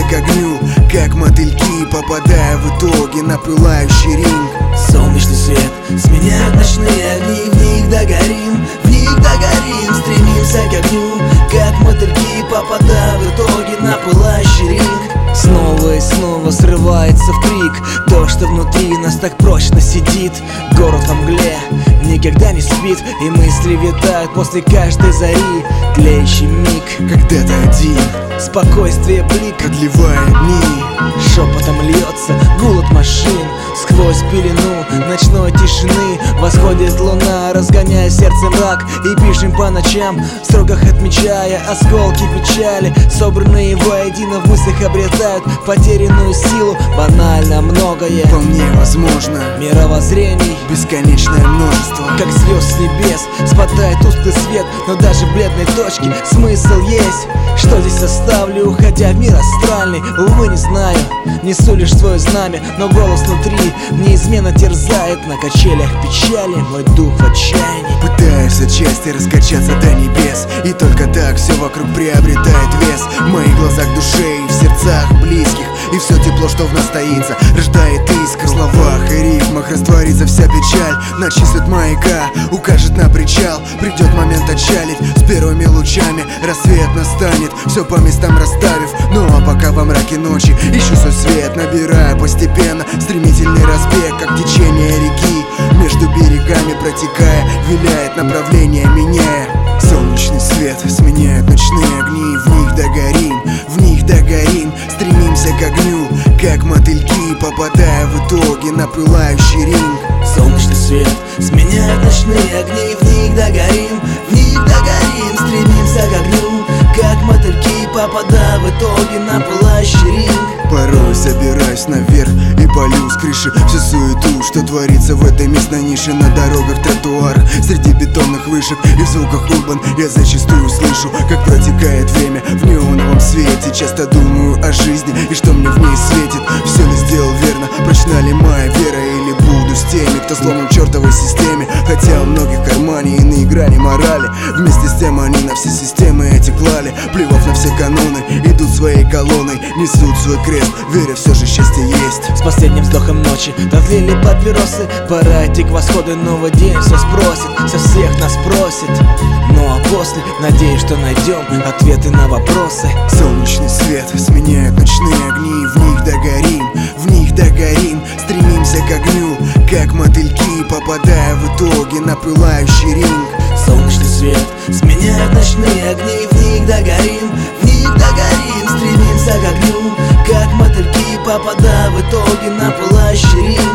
к огню, как мотыльки, попадая в итоге на пылающий ринг. Солнечный свет сменяют ночные огни, в них догорим, стремимся к огню, как мотыльки, попадая в итоге на пылающий ринг. Снова и снова срывается в крик то, что внутри нас так прочно сидит. Город во мгле никогда не спит, и мысли витают после каждой зари. Тлеющий миг, когда ты один, спокойствие блик, продлевая дни. шепотом льется гул от машин. Сквозь пелену ночной тишины восходит луна, разгоняя сердце мрак. И пишем по ночам, в строках отмечая осколки печали, собранные воедино в мыслях обретают потерянную силу. Банально многое Вполне возможно, мировоззрений бесконечное множество, как звезд с небес спадает тусклый свет, но даже в бледной точке смысл есть. Что здесь оставлю, уходя в мир астральный? Увы, не знаю, несу лишь свое знамя, но голос внутри неизменно терзает. На качелях печали мой дух в отчаянии. пытаюсь отчасти раскачаться до небес, и только так все вокруг приобретает вес. В моих глазах душе и в сердцах близких, и все тепло, что в нас таится, рождает искру. В словах и рифмах растворится вся печаль, начислит маяка, укажет на причал. Придет момент отчалить, с первыми лучами рассвет настанет, все по местам расставив. Ну а пока во мраке ночи ищу свой свет, набирая постепенно стремительный разбег, как течение реки, между берегами протекая, виляет направление, меняя. Солнечный свет сменяют ночные огни, в них догорим, стремимся к огню, как мотыльки, попадая в итоге на пылающий ринг. Солнечный свет сменяют ночные огни, в них догорим, стремимся к огню, как мотыльки, попадая в итоге на пылающий ринг. Порой собираюсь наверх и полю с крыши всю суету, что творится в этой местной нише. На дорогах, тротуарах, среди бетонных вышек и в звуках урбан я зачастую слышу, как протекает время в неоновом свете. Часто думаю о жизни и что мне в ней светит. Все ли сделал верно, прочна ли моя вера, или буду с теми, кто сломан в чертовой системе. Хотя у многих в кармане иные грани морали, вместе с тем они на все системы эти клали. Плевав на все каноны, идут своей колонной, несут свой крест, веря все же счастье есть. С последним вздохом ночи дотлели папиросы, пора идти к восходу, новый день все спросит, со всех нас просит. Ну а после, надеюсь, что найдем ответы на вопросы. Солнечный свет сменяют ночные огни, в них догорим, стремимся к огню, как мотыльки, попадая в итоге на пылающий ринг. Солнечный свет сменяют ночные огни, в них догорим, стремимся к огню, как мотыльки, попадая в итоге на пылающий ринг.